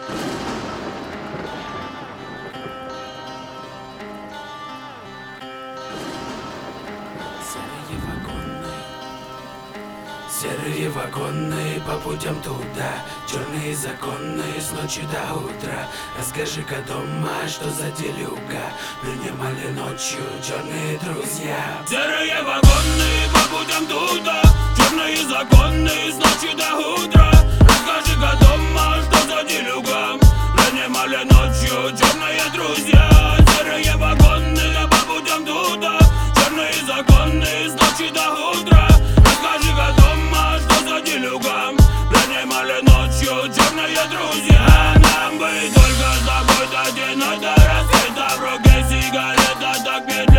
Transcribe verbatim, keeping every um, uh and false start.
Серые вагоны, серые вагоны по путям туда. Черные законы с ночи до утра. Расскажи-ка дома, что за делюга принимали ночью черные друзья. Серые вагоны по путям туда. Черные законы с ночи до утра. Расскажи-ка дома, что за делюга принимали ночью черные друзья. Серые вагоны по путям туда. Черные законы с ночи до утра. Расскажи-ка дома, что за делюга принимали ночью черные друзья. Нам бы только с тобой до темноты рассвета. В руке сигарета, так медленно